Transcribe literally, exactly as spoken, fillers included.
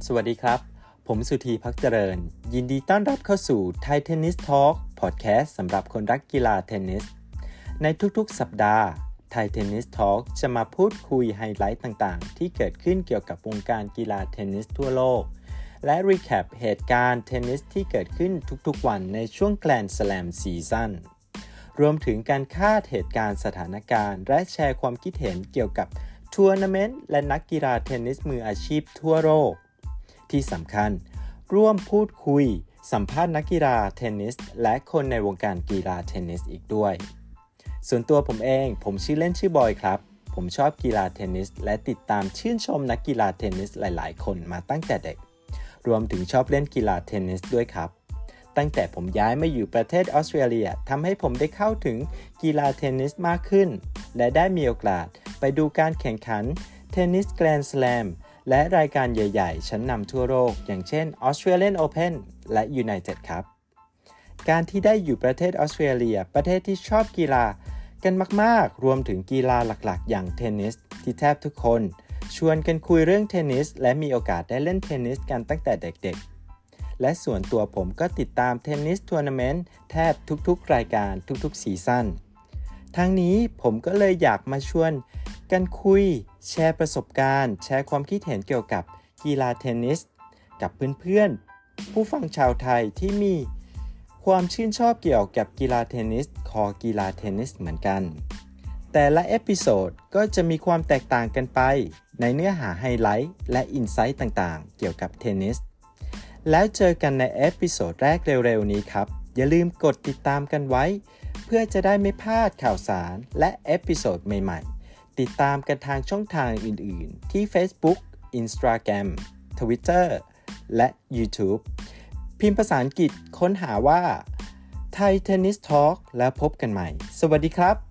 วัสดีครับผมสุธีพักเจริญยินดีต้อนรับเข้าสู่ Thai Tennis Talk Podcast สำหรับคนรักกีฬาเทนนิสในทุกๆสัปดาห์ Thai Tennis Talk จะมาพูดคุยไฮไลท์ต่างๆที่เกิดขึ้นเกี่ยวกับวงการกีฬาเทนนิสทั่วโลกและรีแคปเหตุการณ์เทนนิสที่เกิดขึ้นทุกๆวันในช่วง Grand Slam Season รวมถึงการคาดเหตุการณ์สถานการณ์และแชร์ความคิดเห็นเกี่ยวกับทัวร์นาเมนต์และนักกีฬาเทนนิสมืออาชีพทั่วโลกที่สำคัญร่วมพูดคุยสัมภาษณ์นักกีฬาเทนนิสและคนในวงการกีฬาเทนนิสอีกด้วยส่วนตัวผมเองผมชื่อเล่นชื่อบอยครับผมชอบกีฬาเทนนิสและติดตามชื่นชมนักกีฬาเทนนิสหลายๆคนมาตั้งแต่เด็กรวมถึงชอบเล่นกีฬาเทนนิสด้วยครับตั้งแต่ผมย้ายมาอยู่ประเทศออสเตรเลียทำให้ผมได้เข้าถึงกีฬาเทนนิสมากขึ้นและได้มีโอกาสไปดูการแข่งขันเทนนิสแกรนด์สแลมและรายการใหญ่ๆชั้นนำทั่วโลกอย่างเช่น Australian Open และ United ครับการที่ได้อยู่ประเทศออสเตรเลียประเทศที่ชอบกีฬากันมากๆรวมถึงกีฬาหลักๆอย่างเทนนิสที่แทบทุกคนชวนกันคุยเรื่องเทนนิสและมีโอกาสได้เล่นเทนนิสกันตั้งแต่เด็กๆและส่วนตัวผมก็ติดตามเทนนิสทัวร์นาเมนต์แทบทุกๆรายการทุกๆซีซั่นทั้งนี้ผมก็เลยอยากมาชวนกันคุยแชร์ประสบการณ์แชร์ความคิดเห็นเกี่ยวกับกีฬาเทนนิสกับเพื่อนๆผู้ฟังชาวไทยที่มีความชื่นชอบเกี่ยวกับกีฬาเทนนิสคอกีฬาเทนนิสเหมือนกันแต่ละเอพิโซดก็จะมีความแตกต่างกันไปในเนื้อหาไฮไลท์และอินไซต์ต่างๆเกี่ยวกับเทนนิสแล้วเจอกันในเอพิโซดแรกเร็วๆนี้ครับอย่าลืมกดติดตามกันไว้เพื่อจะได้ไม่พลาดข่าวสารและเอพิโซดใหม่ๆติดตามกันทางช่องทางอื่นๆที่ Facebook Instagram Twitter และ YouTube พิมพ์ภาษาอังกฤษค้นหาว่า Thai Tennis Talk แล้วพบกันใหม่สวัสดีครับ